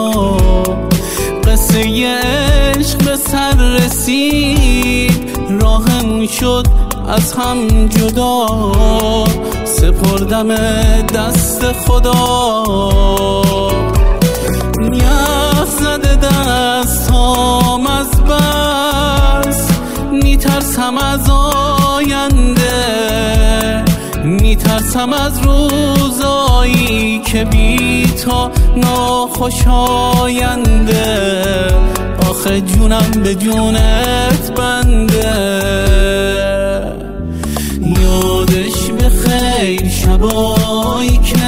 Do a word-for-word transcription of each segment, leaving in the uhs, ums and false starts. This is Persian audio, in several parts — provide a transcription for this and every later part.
قصه عشق به سر رسید، راهمون شد از هم جدا، سپردم دست خدا. یخ زده دستام از بس، میترسم از آینده، میترسم از روزایی که بی تو ناخوشاینده. آخه جونم به جونت بنده. یادش به خیر شبایی که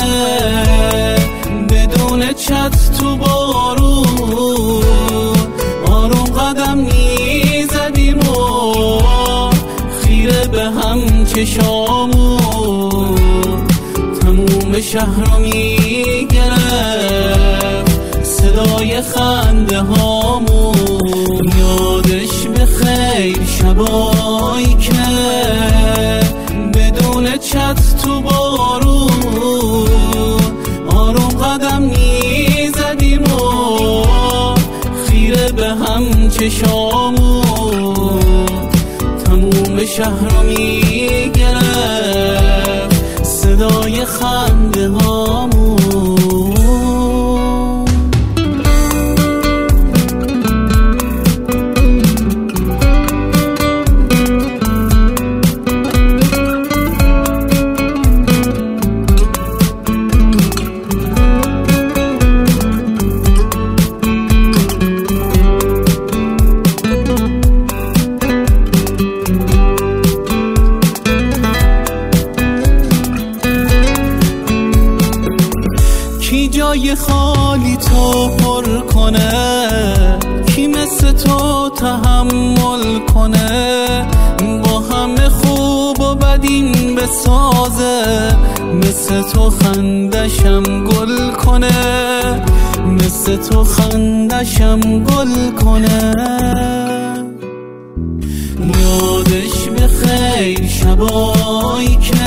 بدون چت تو بارون آروم قدم میزدیم و خیره به هم چشامون، تموم شهر رو میگرفت صدای خنده هامون. یادش به خیر شبایی که بدون چت تو بارون آروم قدم میزدیم و خیره به هم چشامون، تموم شهر رو میگرفت صدای خنده هامون. کی جای خالی تو پر کنه، کی مثل تو تحمل کنه، با همه خوب و بدین بسازه، مثل تو خندشم گل کنه، مثل تو خندشم گل کنه. یادش به خیر شبایی که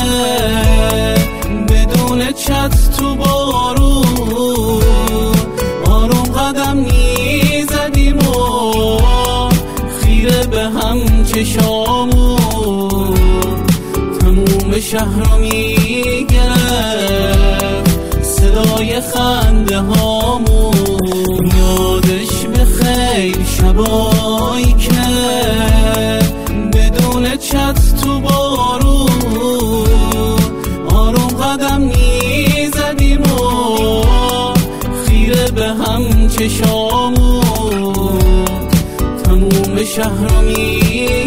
بدون چت تو بارون آروم قدم میزدیم و خیره به هم چشامون، تموم شهر رو میگرفت صدای خنده هامون. یادش به خیر شبایی که بدون چت تو بارون آروم قدم میزدیم و خیره به هم چشامون، تموم شهر رو میگرفت